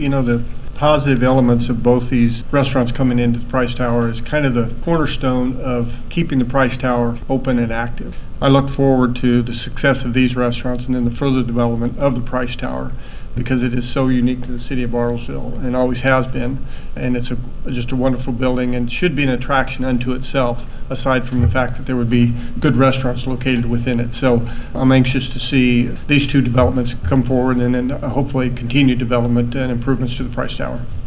the positive elements of both these restaurants coming into the Price Tower is kind of the cornerstone of keeping the Price Tower open and active. I look forward to the success of these restaurants and then the further development of the Price Tower, because it is so unique to the city of Bartlesville and always has been. And it's just a wonderful building and should be an attraction unto itself, aside from the fact that there would be good restaurants located within it. So I'm anxious to see these two developments come forward and then hopefully continued development and improvements to the Price Tower.